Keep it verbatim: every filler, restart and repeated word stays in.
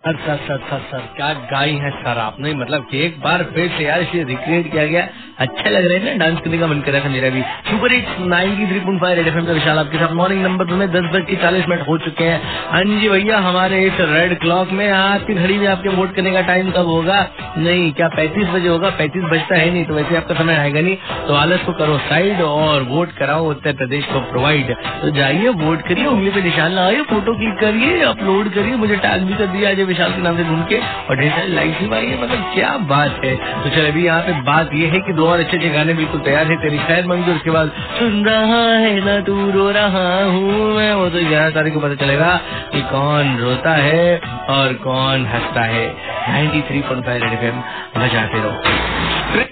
Sir sir sir sir sir क्या गाई है सर आपने, मतलब कि एक बार फिर से यार इसे रिक्रिएट किया गया। अच्छा लग रहा है ना, डांस करने का मन कर रहा था मेरा भी। Super hits ninety three point five Red FM का विशाल आपके साथ। मॉर्निंग नंबर में दस बज के चालीस मिनट हो चुके हैं। हाँ जी भैया, हमारे इस रेड क्लॉक में आपकी घड़ी में आपके वोट करने का टाइम कब होगा? नहीं, क्या पैंतीस बजे होगा? पैंतीस बजता है नहीं, तो वैसे आपका समय आएगा नहीं। तो आलस को करो साइड और वोट कराओ उत्तर प्रदेश को प्रोवाइड। तो जाइए वोट करिए, उंगली पे निशान लगाइए, फोटो क्लिक करिए, अपलोड करिए, मुझे टैग भी कर दिया आज विशाल के नाम से घूम के, और ढेर सारी लाइक्स भी पाइए। मतलब क्या बात है। तो चल अभी यहाँ पे बात ये है कि दो और अच्छे अच्छे गाने बिल्कुल तैयार है। तेरी खैर मंजूर, उसके बाद सुन रहा है ना तू रो रहा हूँ मैं, वो तो ग्यारह तारीख को पता चलेगा कि कौन रोता है और कौन हंसता है। Ninety three point five Red FM बजाते रहो।